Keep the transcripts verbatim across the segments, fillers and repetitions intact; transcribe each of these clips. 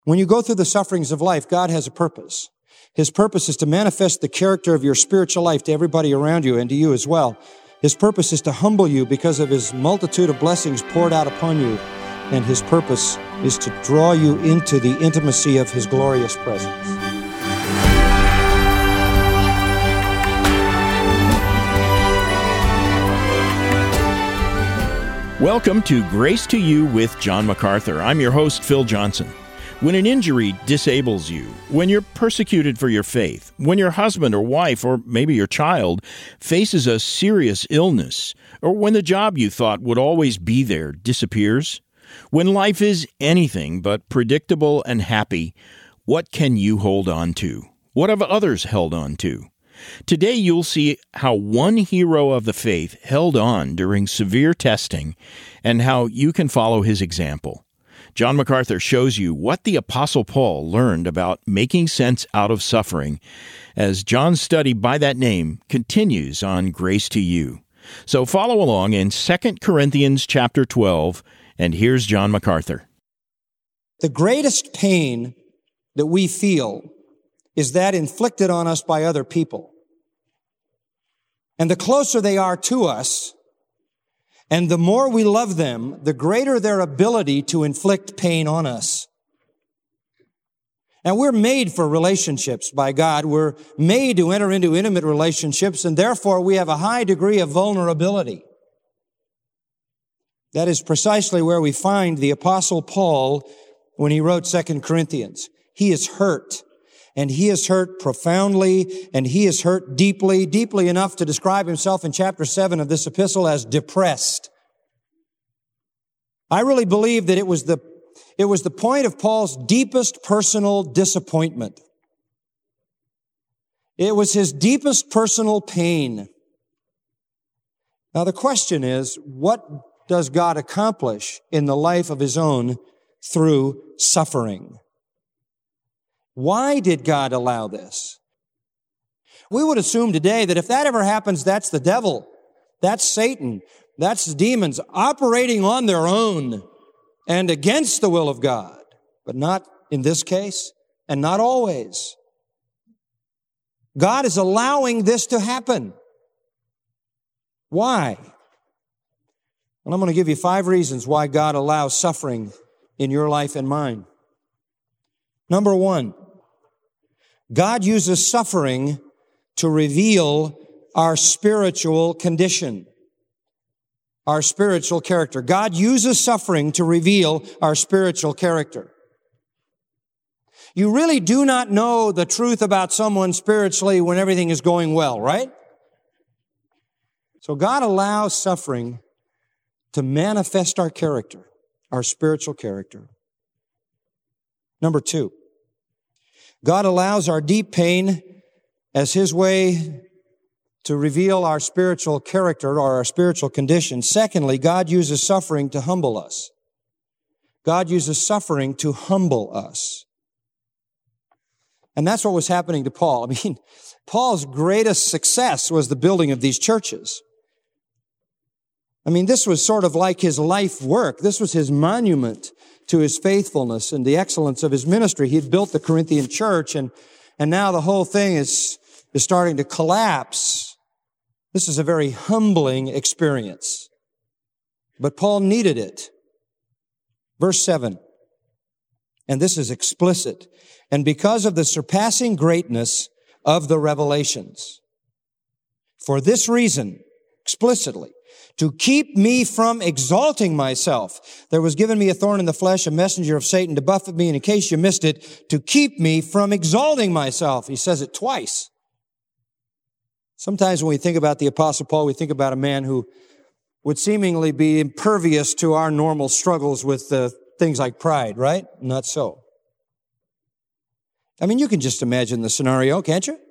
When you go through the sufferings of life, God has a purpose. His purpose is to manifest the character of your spiritual life to everybody around you and to you as well. His purpose is to humble you because of His multitude of blessings poured out upon you. And His purpose is to draw you into the intimacy of His glorious presence. Welcome to Grace to You with John MacArthur. I'm your host, Phil Johnson. When an injury disables you, when you're persecuted for your faith, when your husband or wife or maybe your child faces a serious illness, or when the job you thought would always be there disappears, when life is anything but predictable and happy, what can you hold on to? What have others held on to? Today you'll see how one hero of the faith held on during severe testing and how you can follow his example. John MacArthur shows you what the Apostle Paul learned about making sense out of suffering as John's study by that name continues on Grace to You. So follow along in Second Corinthians chapter twelve, and here's John MacArthur. The greatest pain that we feel is that inflicted on us by other people. And the closer they are to us, and the more we love them, the greater their ability to inflict pain on us. And we're made for relationships by God. We're made to enter into intimate relationships, and therefore we have a high degree of vulnerability. That is precisely where we find the Apostle Paul when he wrote Second Corinthians. He is hurt. And he is hurt profoundly, and he is hurt deeply, deeply enough to describe himself in chapter seven of this epistle as depressed. I really believe that it was the, it was the point of Paul's deepest personal disappointment. It was his deepest personal pain. Now the question is, what does God accomplish in the life of His own through suffering? Why did God allow this? We would assume today that if that ever happens, that's the devil. That's Satan. That's demons operating on their own and against the will of God. But not in this case, and not always. God is allowing this to happen. Why? Well, I'm going to give you five reasons why God allows suffering in your life and mine. Number one, God uses suffering to reveal our spiritual condition, our spiritual character. God uses suffering to reveal our spiritual character. You really do not know the truth about someone spiritually when everything is going well, right? So God allows suffering to manifest our character, our spiritual character. Number two, God allows our deep pain as His way to reveal our spiritual character or our spiritual condition. Secondly, God uses suffering to humble us. God uses suffering to humble us. And that's what was happening to Paul. I mean, Paul's greatest success was the building of these churches. I mean, this was sort of like his life work. This was his monument to his faithfulness and the excellence of his ministry. He had built the Corinthian church, and, and now the whole thing is, is starting to collapse. This is a very humbling experience. But Paul needed it. Verse seven, and this is explicit. And because of the surpassing greatness of the revelations, for this reason, explicitly, to keep me from exalting myself, there was given me a thorn in the flesh, a messenger of Satan to buffet me, and in case you missed it, to keep me from exalting myself. He says it twice. Sometimes when we think about the Apostle Paul, we think about a man who would seemingly be impervious to our normal struggles with uh, things like pride, right? Not so. I mean, you can just imagine the scenario, can't you?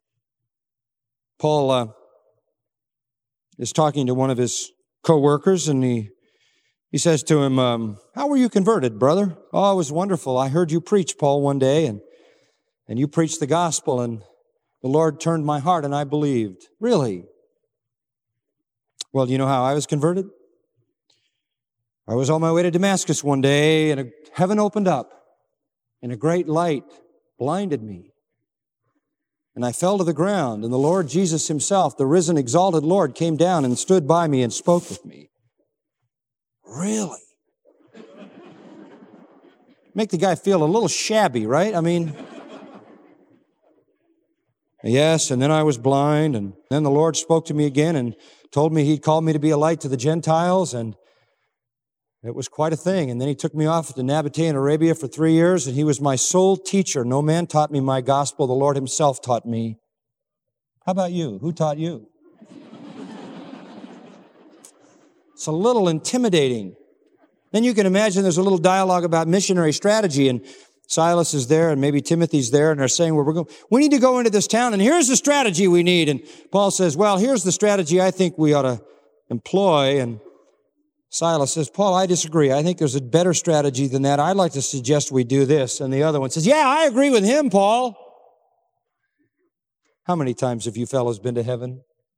Paul uh, is talking to one of his co-workers, and he he says to him, um, how were you converted, brother? Oh, it was wonderful. I heard you preach, Paul, one day, and and you preached the gospel, and the Lord turned my heart, and I believed. Really? Well, do you know how I was converted? I was on my way to Damascus one day, and heaven opened up, and a great light blinded me. And I fell to the ground, and the Lord Jesus himself, the risen, exalted Lord, came down and stood by me and spoke with me. Really? Make the guy feel a little shabby, right? I mean, yes, and then I was blind, and then the Lord spoke to me again and told me He'd called me to be a light to the Gentiles, and it was quite a thing. And then He took me off to Nabatee in Arabia for three years, and He was my sole teacher. No man taught me my gospel. The Lord Himself taught me. How about you? Who taught you? It's a little intimidating. Then you can imagine there's a little dialogue about missionary strategy, and Silas is there, and maybe Timothy's there, and they're saying, well, we're going, we need to go into this town, and here's the strategy we need. And Paul says, well, here's the strategy I think we ought to employ. And Silas says, Paul, I disagree. I think there's a better strategy than that. I'd like to suggest we do this. And the other one says, yeah, I agree with him, Paul. How many times have you fellows been to heaven?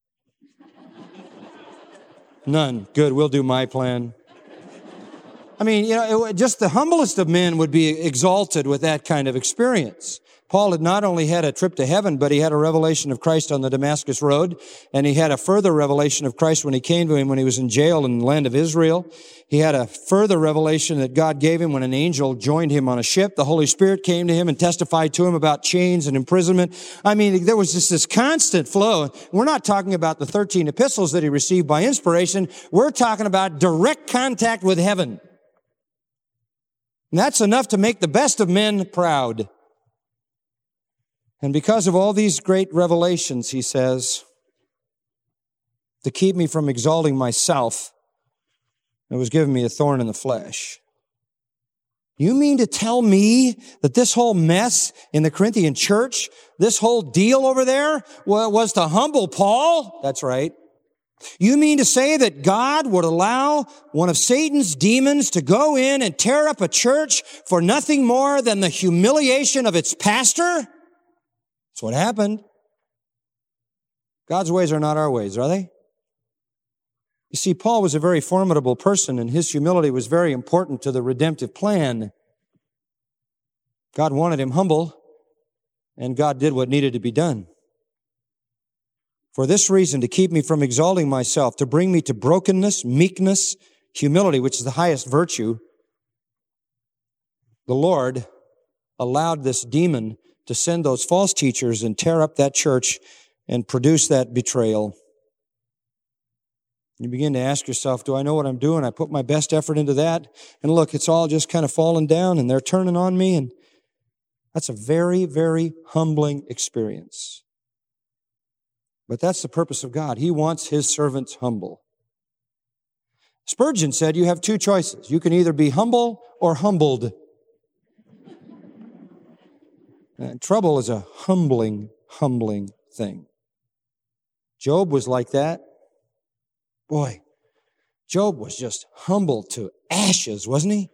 None. Good, we'll do my plan. I mean, you know, it, just the humblest of men would be exalted with that kind of experience. Paul had not only had a trip to heaven, but he had a revelation of Christ on the Damascus Road, and he had a further revelation of Christ when he came to him when he was in jail in the land of Israel. He had a further revelation that God gave him when an angel joined him on a ship. The Holy Spirit came to him and testified to him about chains and imprisonment. I mean, there was just this constant flow. We're not talking about the thirteen epistles that he received by inspiration. We're talking about direct contact with heaven. And that's enough to make the best of men proud. And because of all these great revelations, he says, to keep me from exalting myself, it was given me a thorn in the flesh. You mean to tell me that this whole mess in the Corinthian church, this whole deal over there, was to humble Paul? That's right. You mean to say that God would allow one of Satan's demons to go in and tear up a church for nothing more than the humiliation of its pastor? That's what happened. God's ways are not our ways, are they? You see, Paul was a very formidable person, and his humility was very important to the redemptive plan. God wanted him humble, and God did what needed to be done. For this reason, to keep me from exalting myself, to bring me to brokenness, meekness, humility, which is the highest virtue, the Lord allowed this demon to send those false teachers and tear up that church and produce that betrayal. You begin to ask yourself, do I know what I'm doing? I put my best effort into that, and look, it's all just kind of falling down, and they're turning on me, and that's a very, very humbling experience. But that's the purpose of God. He wants His servants humble. Spurgeon said you have two choices. You can either be humble or humbled. And trouble is a humbling, humbling thing. Job was like that. Boy, Job was just humbled to ashes, wasn't he?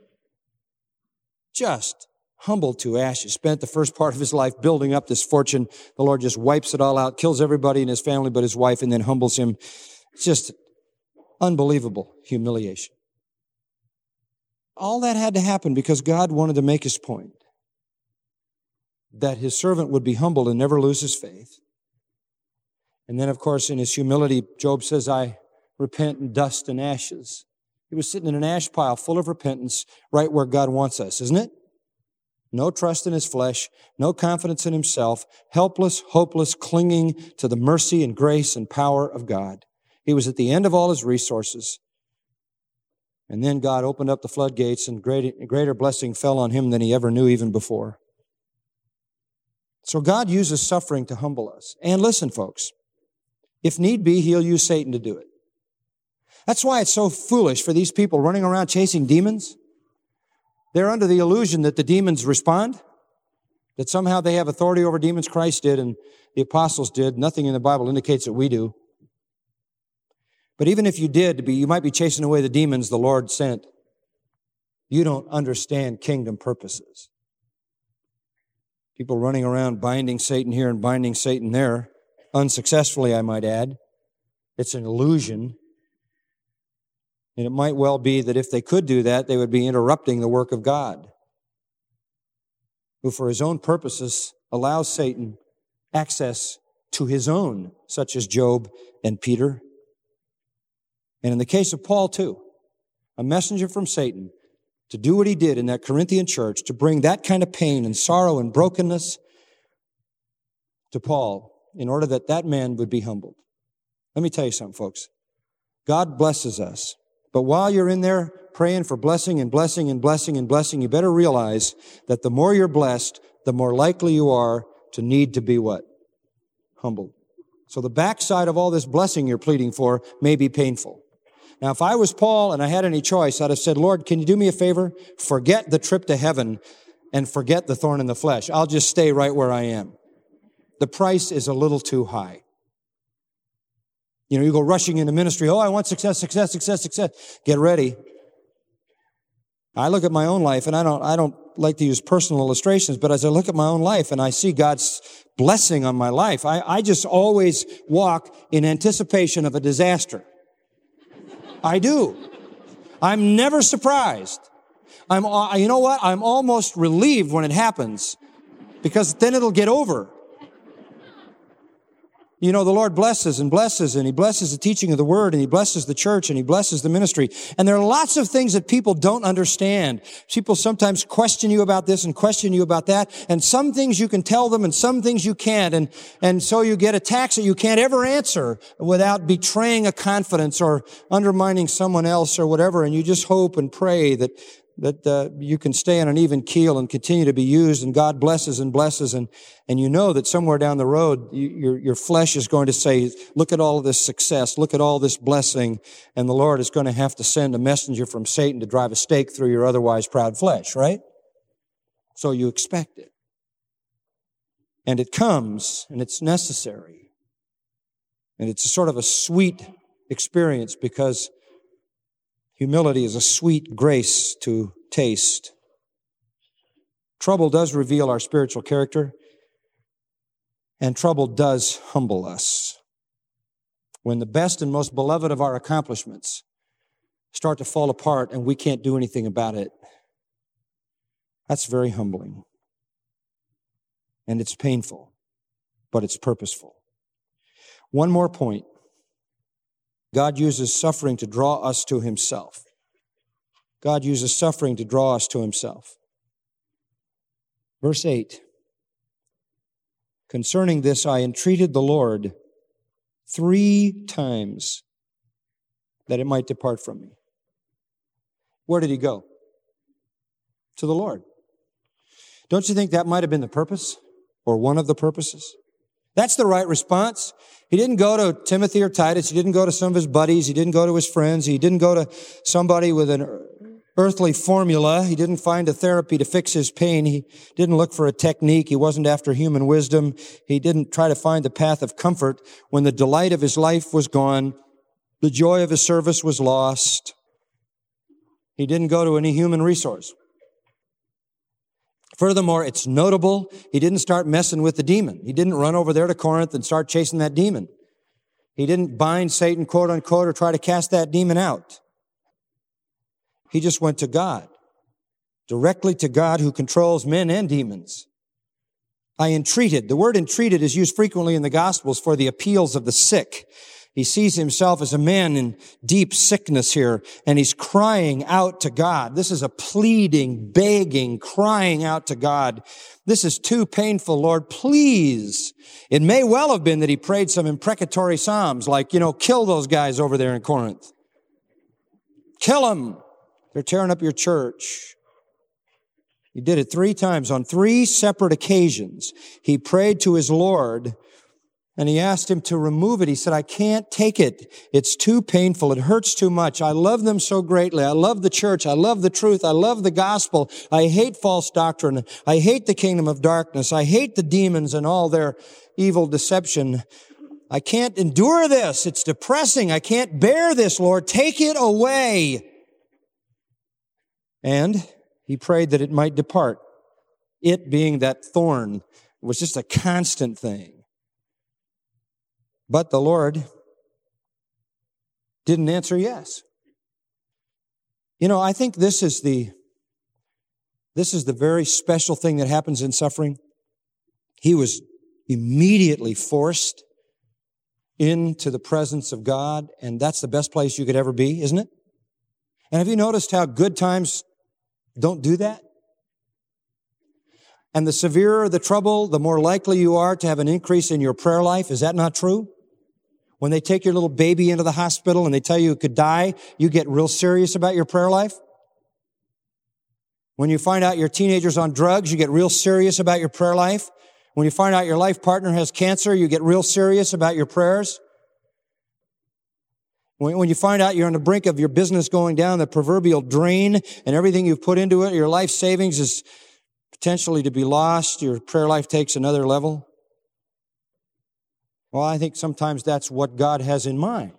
Just humbled to ashes. Spent the first part of his life building up this fortune. The Lord just wipes it all out, kills everybody in his family but his wife, and then humbles him. It's just unbelievable humiliation. All that had to happen because God wanted to make His point, that His servant would be humble and never lose his faith. And then, of course, in his humility, Job says, I repent in dust and ashes. He was sitting in an ash pile full of repentance right where God wants us, isn't it? No trust in his flesh, no confidence in himself, helpless, hopeless, clinging to the mercy and grace and power of God. He was at the end of all his resources. And then God opened up the floodgates and greater, greater blessing fell on him than he ever knew even before. So God uses suffering to humble us. And listen, folks, if need be, He'll use Satan to do it. That's why it's so foolish for these people running around chasing demons. They're under the illusion that the demons respond, that somehow they have authority over demons. Christ did and the apostles did. Nothing in the Bible indicates that we do. But even if you did, you might be chasing away the demons the Lord sent. You don't understand kingdom purposes. People running around binding Satan here and binding Satan there, unsuccessfully, I might add. It's an illusion. And it might well be that if they could do that, they would be interrupting the work of God. who for his own purposes allows Satan access to his own, such as Job and Peter. And in the case of Paul, too, a messenger from Satan to do what he did in that Corinthian church, to bring that kind of pain and sorrow and brokenness to Paul in order that that man would be humbled. Let me tell you something, folks. God blesses us. But while you're in there praying for blessing and blessing and blessing and blessing, you better realize that the more you're blessed, the more likely you are to need to be what? Humbled. So the backside of all this blessing you're pleading for may be painful. Now, if I was Paul and I had any choice, I'd have said, Lord, can you do me a favor? Forget the trip to heaven and forget the thorn in the flesh. I'll just stay right where I am. The price is a little too high. You know, you go rushing into ministry. Oh, I want success, success, success, success. Get ready. I look at my own life, and I don't, I don't like to use personal illustrations, but as I look at my own life and I see God's blessing on my life, I, I just always walk in anticipation of a disaster. I do. I'm never surprised. I'm, you know what? I'm almost relieved when it happens, because then it'll get over. You know, the Lord blesses and blesses, and He blesses the teaching of the Word, and He blesses the church, and He blesses the ministry. And there are lots of things that people don't understand. People sometimes question you about this and question you about that, and some things you can tell them and some things you can't. And, and so you get attacks that you can't ever answer without betraying a confidence or undermining someone else or whatever. And you just hope and pray that that uh, you can stay on an even keel and continue to be used, and God blesses and blesses, and and you know that somewhere down the road, you, your your flesh is going to say, look at all of this success, look at all this blessing, and the Lord is going to have to send a messenger from Satan to drive a stake through your otherwise proud flesh, right? So you expect it. And it comes, and it's necessary. And it's a sort of a sweet experience, because humility is a sweet grace to taste. Trouble does reveal our spiritual character, and trouble does humble us. When the best and most beloved of our accomplishments start to fall apart and we can't do anything about it, that's very humbling. And it's painful, but it's purposeful. One more point. God uses suffering to draw us to Himself. God uses suffering to draw us to Himself. Verse eight. Concerning this, I entreated the Lord three times that it might depart from me. Where did he go? To the Lord. Don't you think that might have been the purpose, or one of the purposes? That's the right response. He didn't go to Timothy or Titus. He didn't go to some of his buddies. He didn't go to his friends. He didn't go to somebody with an earthly formula. He didn't find a therapy to fix his pain. He didn't look for a technique. He wasn't after human wisdom. He didn't try to find the path of comfort when the delight of his life was gone. The joy of his service was lost. He didn't go to any human resource. Furthermore, it's notable, he didn't start messing with the demon. He didn't run over there to Corinth and start chasing that demon. He didn't bind Satan, quote unquote, or try to cast that demon out. He just went to God, directly to God who controls men and demons. I entreated. The word entreated is used frequently in the Gospels for the appeals of the sick. He sees himself as a man in deep sickness here, and he's crying out to God. This is a pleading, begging, crying out to God. This is too painful, Lord, please. It may well have been that he prayed some imprecatory psalms like, you know, kill those guys over there in Corinth. Kill them. They're tearing up your church. He did it three times on three separate occasions. He prayed to his Lord, and he asked him to remove it. He said, I can't take it. It's too painful. It hurts too much. I love them so greatly. I love the church. I love the truth. I love the gospel. I hate false doctrine. I hate the kingdom of darkness. I hate the demons and all their evil deception. I can't endure this. It's depressing. I can't bear this, Lord. Take it away. And he prayed that it might depart. It being that thorn was just a constant thing. But the Lord didn't answer yes. You know, I think this is the This is the very special thing that happens in suffering. He was immediately forced into the presence of God, and that's the best place you could ever be, isn't it? And have you noticed how good times don't do that? And the severer the trouble, the more likely you are to have an increase in your prayer life. Is that not true? When they take your little baby into the hospital and they tell you it could die, you get real serious about your prayer life. When you find out your teenager's on drugs, you get real serious about your prayer life. When you find out your life partner has cancer, you get real serious about your prayers. When, when you find out you're on the brink of your business going down the proverbial drain and everything you've put into it, your life savings is potentially to be lost, your prayer life takes another level. Well, I think sometimes that's what God has in mind.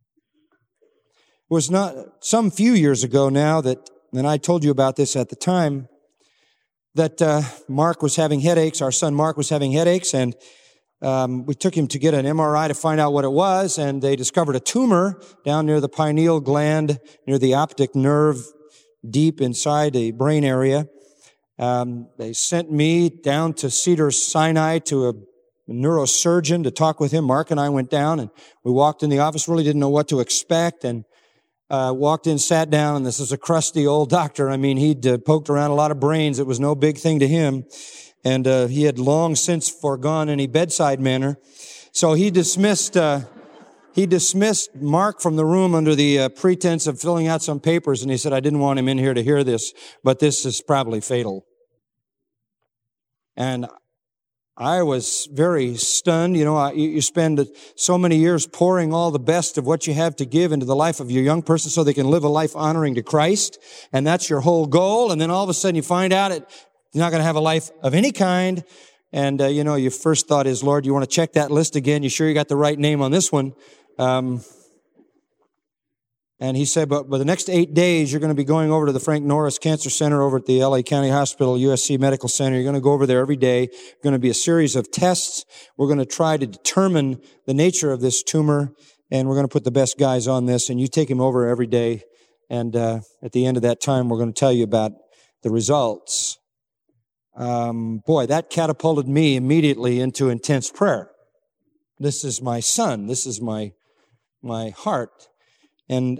It was not some few years ago now that, and I told you about this at the time, that uh, Mark was having headaches. Our son Mark was having headaches, and um, we took him to get an M R I to find out what it was, and they discovered a tumor down near the pineal gland, near the optic nerve, deep inside the brain area. Um, they sent me down to Cedars-Sinai to a neurosurgeon to talk with him. Mark and I went down, and we walked in the office, really didn't know what to expect, and Uh, walked in, sat down, and this is a crusty old doctor. I mean, he'd uh, poked around a lot of brains. It was no big thing to him. And uh, he had long since foregone any bedside manner. So he dismissed uh, he dismissed Mark from the room under the uh, pretense of filling out some papers. And he said, I didn't want him in here to hear this, but this is probably fatal. And I was very stunned. You know, you spend so many years pouring all the best of what you have to give into the life of your young person so they can live a life honoring to Christ. And that's your whole goal. And then all of a sudden you find out it, you're not going to have a life of any kind. And, uh, you know, your first thought is, Lord, you want to check that list again? You sure you got the right name on this one? Um, and he said, but by the next eight days, you're going to be going over to the Frank Norris Cancer Center over at the L A County Hospital, U S C Medical Center. You're going to go over there every day. Going to be a series of tests. We're going to try to determine the nature of this tumor, and we're going to put the best guys on this, and you take him over every day. And uh, at the end of that time, we're going to tell you about the results. Um, boy, that catapulted me immediately into intense prayer. This is my son. This is my my heart. And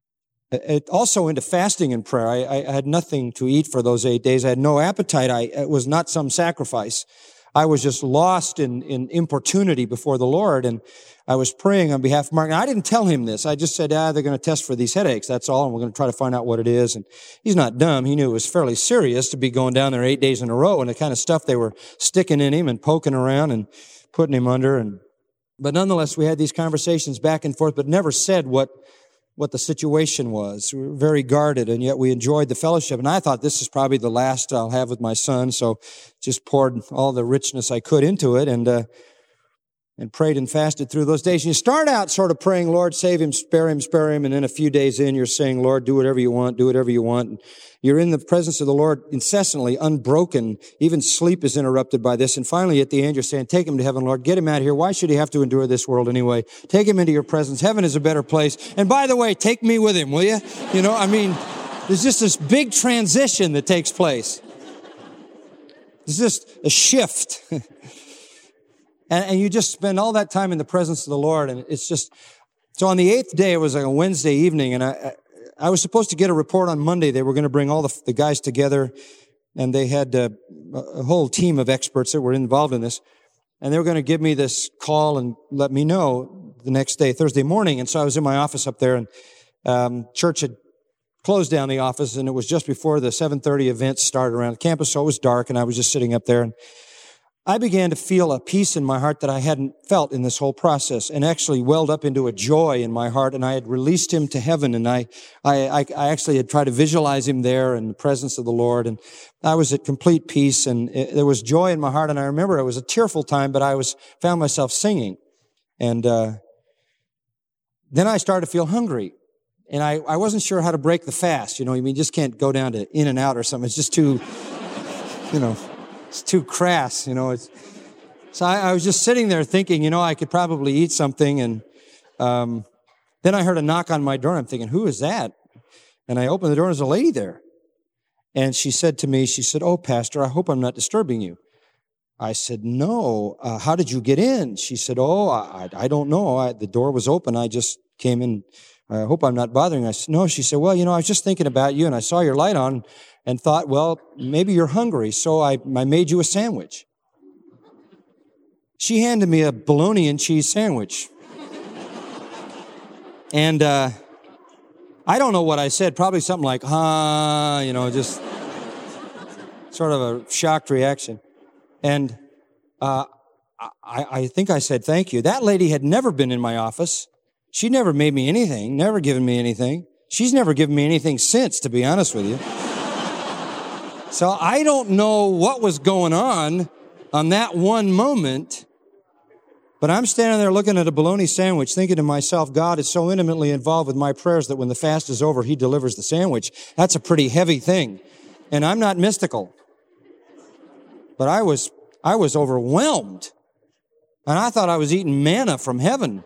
it also into fasting and prayer. I, I had nothing to eat for those eight days. I had no appetite. I, it was not some sacrifice. I was just lost in, in importunity before the Lord, and I was praying on behalf of Mark. Now, I didn't tell him this. I just said, ah, they're going to test for these headaches. That's all, and we're going to try to find out what it is. And he's not dumb. He knew it was fairly serious to be going down there eight days in a row and the kind of stuff they were sticking in him and poking around and putting him under. And But nonetheless, we had these conversations back and forth, but never said what what the situation was. We were very guarded, and yet we enjoyed the fellowship. And I thought this is probably the last I'll have with my son, so just poured all the richness I could into it and uh, and prayed and fasted through those days. And you start out sort of praying, Lord, save him, spare him, spare him, and then a few days in, you're saying, Lord, do whatever you want, do whatever you want. And you're in the presence of the Lord incessantly, unbroken. Even sleep is interrupted by this. And finally, at the end, you're saying, take him to heaven, Lord. Get him out of here. Why should he have to endure this world anyway? Take him into your presence. Heaven is a better place. And by the way, take me with him, will you? You know, I mean, there's just this big transition that takes place. There's just a shift. and, and you just spend all that time in the presence of the Lord. And it's just, so on the eighth day, it was like a Wednesday evening, and I, I I was supposed to get a report on Monday. They were going to bring all the, the guys together, and they had uh, a whole team of experts that were involved in this. And they were going to give me this call and let me know the next day, Thursday morning. And so I was in my office up there, and um, church had closed down the office, and it was just before the seven thirty event started around the campus, so it was dark, and I was just sitting up there. And I began to feel a peace in my heart that I hadn't felt in this whole process, and actually welled up into a joy in my heart, and I had released him to heaven, and I, I, I actually had tried to visualize him there in the presence of the Lord, and I was at complete peace, and it, there was joy in my heart, and I remember it was a tearful time, but I was, found myself singing, and, uh, then I started to feel hungry, and I, I wasn't sure how to break the fast, you know, I mean, you just can't go down to In-N-Out or something, it's just too, you know, it's too crass, you know. It's, so I, I was just sitting there thinking, you know, I could probably eat something. And um, then I heard a knock on my door. I'm thinking, who is that? And I opened the door, and there's a lady there. And she said to me, she said, "Oh, Pastor, I hope I'm not disturbing you." I said, "No, uh, how did you get in?" She said, "Oh, I, I don't know. I, the door was open. I just came in. I hope I'm not bothering." I said, "No." She said, "Well, you know, I was just thinking about you, and I saw your light on and thought, well, maybe you're hungry, so I, I made you a sandwich." She handed me a bologna and cheese sandwich. And uh, I don't know what I said, probably something like, huh, you know, just sort of a shocked reaction. And uh, I, I think I said, "Thank you." That lady had never been in my office. She never made me anything, never given me anything. She's never given me anything since, to be honest with you. So I don't know what was going on on that one moment, but I'm standing there looking at a bologna sandwich thinking to myself, God is so intimately involved with my prayers that when the fast is over, he delivers the sandwich. That's a pretty heavy thing. And I'm not mystical. But I was, I was overwhelmed. And I thought I was eating manna from heaven.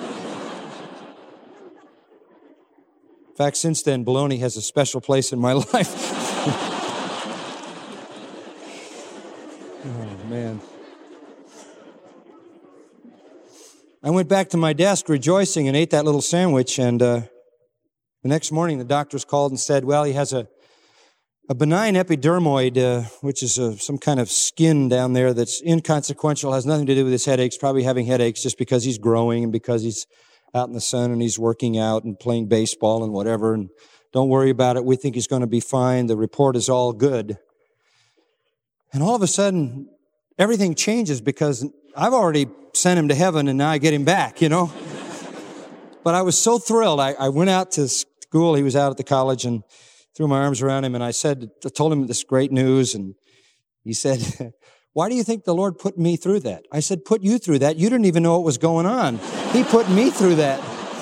In fact, since then, bologna has a special place in my life. Oh, man. I went back to my desk rejoicing and ate that little sandwich, and uh, the next morning the doctors called and said, well, he has a, a benign epidermoid, uh, which is a, some kind of skin down there that's inconsequential, has nothing to do with his headaches, probably having headaches just because he's growing and because he's out in the sun and he's working out and playing baseball and whatever, and don't worry about it. We think he's going to be fine. The report is all good. And all of a sudden, everything changes because I've already sent him to heaven and now I get him back, you know. But I was so thrilled. I, I went out to school. He was out at the college and threw my arms around him and I said, I told him this great news. And he said, why do you think the Lord put me through that? I said, put you through that? You didn't even know what was going on. He put me through that.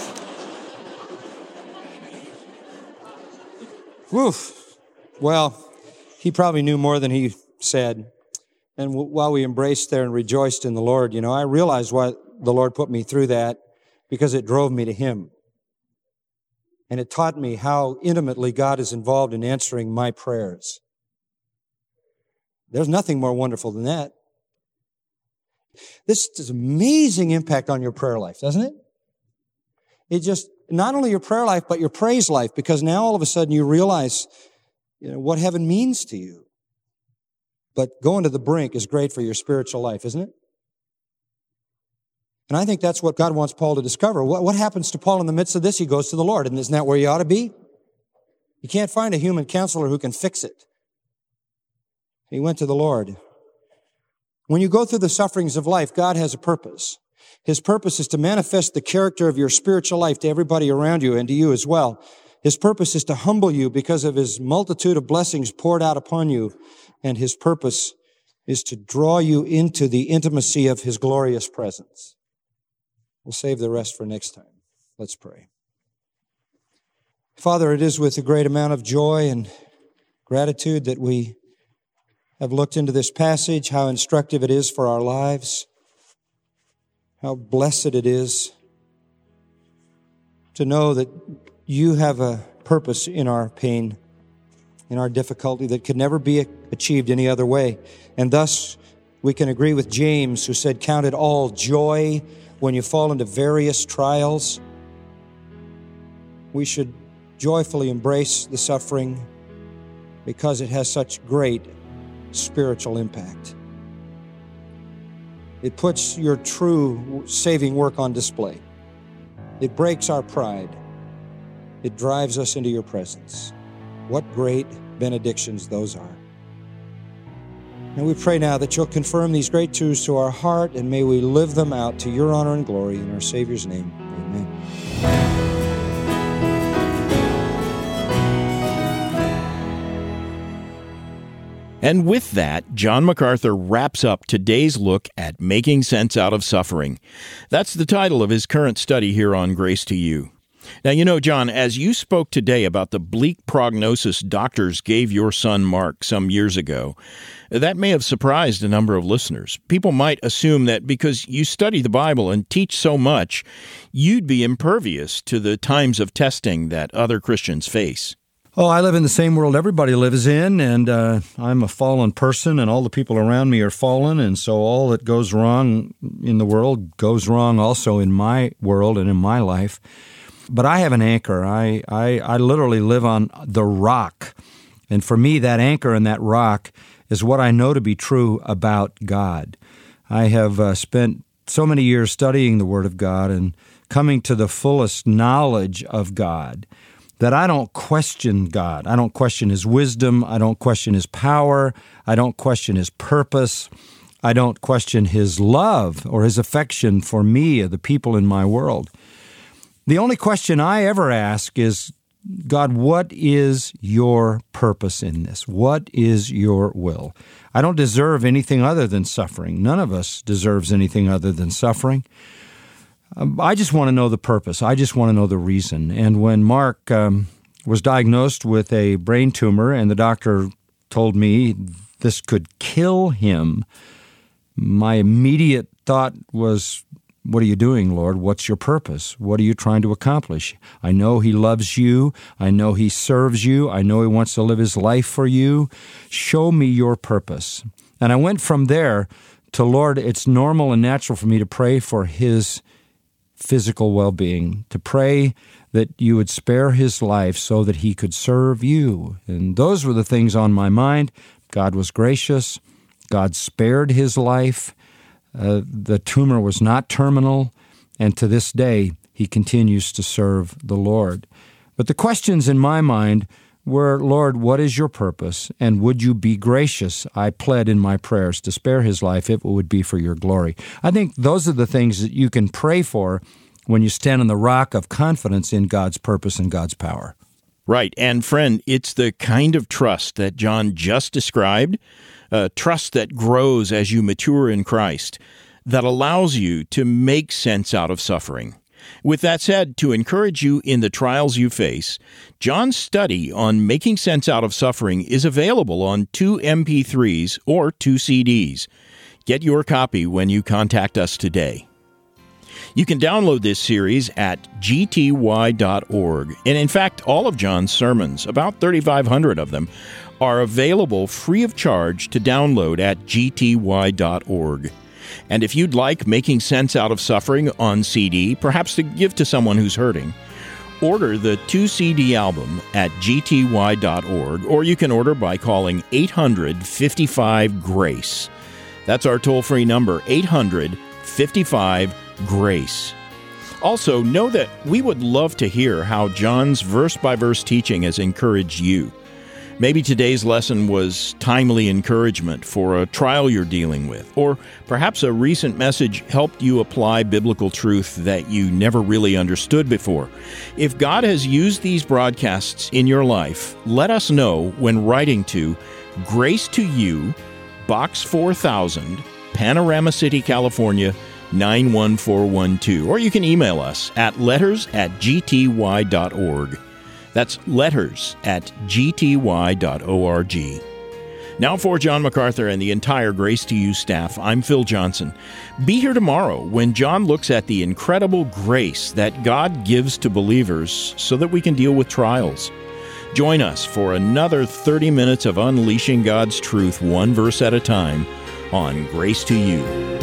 Woof. Well, he probably knew more than he said. And w- while we embraced there and rejoiced in the Lord, you know, I realized why the Lord put me through that, because it drove me to him. And it taught me how intimately God is involved in answering my prayers. There's nothing more wonderful than that. This has amazing impact on your prayer life, doesn't it? It just, not only your prayer life, but your praise life, because now all of a sudden you realize, you know, what heaven means to you. But going to the brink is great for your spiritual life, isn't it? And I think that's what God wants Paul to discover. What, what happens to Paul in the midst of this? He goes to the Lord. And isn't that where he ought to be? You can't find a human counselor who can fix it. He went to the Lord. When you go through the sufferings of life, God has a purpose. His purpose is to manifest the character of your spiritual life to everybody around you and to you as well. His purpose is to humble you because of his multitude of blessings poured out upon you. And his purpose is to draw you into the intimacy of his glorious presence. We'll save the rest for next time. Let's pray. Father, it is with a great amount of joy and gratitude that we have looked into this passage, how instructive it is for our lives, how blessed it is to know that you have a purpose in our pain, in our difficulty that could never be achieved any other way. And thus, we can agree with James, who said, count it all joy when you fall into various trials. We should joyfully embrace the suffering because it has such great spiritual impact. It puts your true saving work on display. It breaks our pride. It drives us into your presence. What great benedictions those are. And we pray now that you'll confirm these great truths to our heart, and may we live them out to your honor and glory in our Savior's name. Amen. And with that, John MacArthur wraps up today's look at making sense out of suffering. That's the title of his current study here on Grace to You. Now, you know, John, as you spoke today about the bleak prognosis doctors gave your son Mark some years ago, that may have surprised a number of listeners. People might assume that because you study the Bible and teach so much, you'd be impervious to the times of testing that other Christians face. Oh, I live in the same world everybody lives in, and uh, I'm a fallen person, and all the people around me are fallen, and so all that goes wrong in the world goes wrong also in my world and in my life. But I have an anchor. I, I, I literally live on the rock, and for me, that anchor and that rock is what I know to be true about God. I have uh, spent so many years studying the Word of God and coming to the fullest knowledge of God, that I don't question God. I don't question His wisdom. I don't question His power. I don't question His purpose. I don't question His love or His affection for me or the people in my world. The only question I ever ask is, God, what is your purpose in this? What is your will? I don't deserve anything other than suffering. None of us deserves anything other than suffering. I just want to know the purpose. I just want to know the reason. And when Mark um, was diagnosed with a brain tumor and the doctor told me this could kill him, my immediate thought was, what are you doing, Lord? What's your purpose? What are you trying to accomplish? I know He loves you. I know He serves you. I know He wants to live His life for you. Show me your purpose. And I went from there to, Lord, it's normal and natural for me to pray for his physical well-being, to pray that you would spare his life so that he could serve you. And those were the things on my mind. God was gracious. God spared his life. Uh, the tumor was not terminal, and to this day, he continues to serve the Lord. But the questions in my mind were, Lord, what is your purpose, and would you be gracious? I pled in my prayers to spare his life if it would be for your glory. I think those are the things that you can pray for when you stand on the rock of confidence in God's purpose and God's power. Right. And friend, it's the kind of trust that John just described, a trust that grows as you mature in Christ, that allows you to make sense out of suffering. With that said, to encourage you in the trials you face, John's study on making sense out of suffering is available on two M P threes or two C Ds. Get your copy when you contact us today. You can download this series at G T Y dot org. And in fact, all of John's sermons, about thirty-five hundred of them, are available free of charge to download at G T Y dot org. And if you'd like Making Sense Out of Suffering on C D, perhaps to give to someone who's hurting, order the two C D album at G T Y dot org, or you can order by calling eight hundred, fifty-five, GRACE. That's our toll-free number, eight hundred, fifty-five, GRACE. Also, know that we would love to hear how John's verse-by-verse teaching has encouraged you. Maybe today's lesson was timely encouragement for a trial you're dealing with, or perhaps a recent message helped you apply biblical truth that you never really understood before. If God has used these broadcasts in your life, let us know when writing to Grace to You, Box four thousand, Panorama City, California, nine one four one two, or you can email us at letters at G T Y dot org. That's letters at G T Y dot org. Now for John MacArthur and the entire Grace to You staff, I'm Phil Johnson. Be here tomorrow when John looks at the incredible grace that God gives to believers so that we can deal with trials. Join us for another thirty minutes of unleashing God's truth one verse at a time on Grace to You.